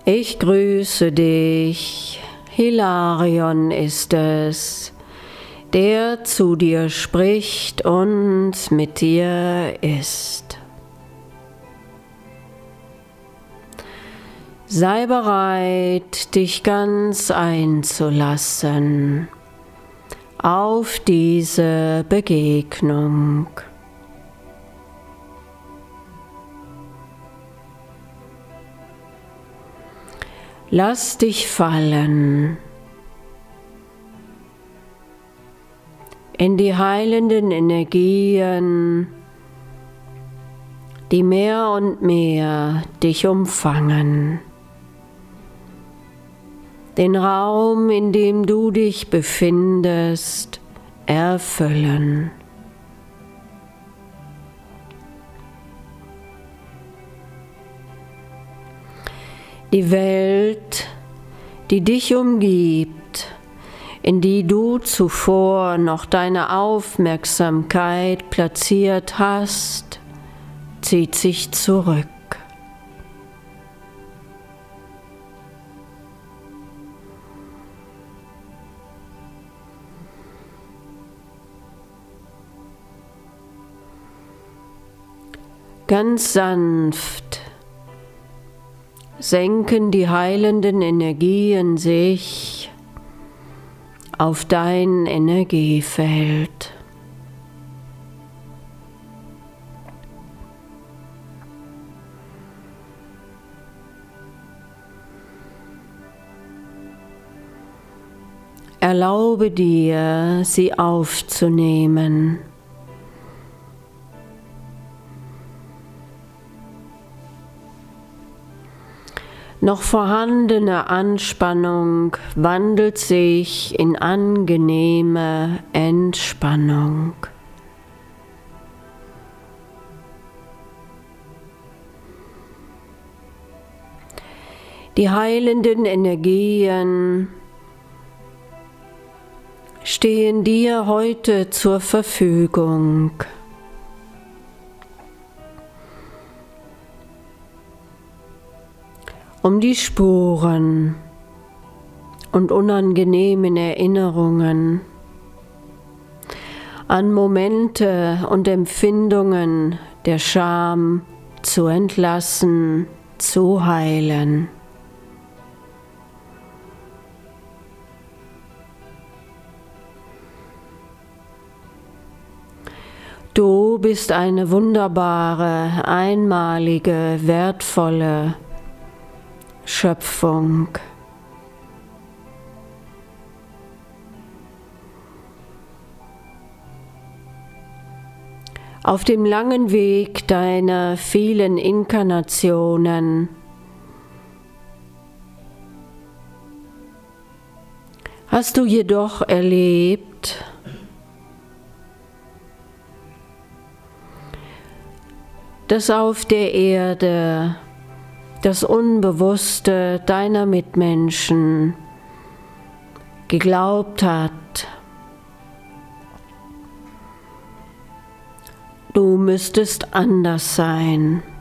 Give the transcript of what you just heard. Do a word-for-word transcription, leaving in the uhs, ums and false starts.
Ich grüße dich, Hilarion ist es, der zu dir spricht und mit dir ist. Sei bereit, dich ganz einzulassen auf diese Begegnung. Lass dich fallen in die heilenden Energien, die mehr und mehr dich umfangen. Den Raum, in dem du dich befindest, erfüllen. Die Welt, die dich umgibt, in die du zuvor noch deine Aufmerksamkeit platziert hast, zieht sich zurück. Ganz sanft senken die heilenden Energien sich auf dein Energiefeld. Erlaube dir, sie aufzunehmen. Noch vorhandene Anspannung wandelt sich in angenehme Entspannung. Die heilenden Energien stehen dir heute zur Verfügung. Um die Spuren und unangenehmen Erinnerungen an Momente und Empfindungen der Scham zu entlassen, zu heilen. Du bist eine wunderbare, einmalige, wertvolle Schöpfung. Auf dem langen Weg deiner vielen Inkarnationen hast du jedoch erlebt, dass auf der Erde das Unbewusste deiner Mitmenschen geglaubt hat, du müsstest anders sein.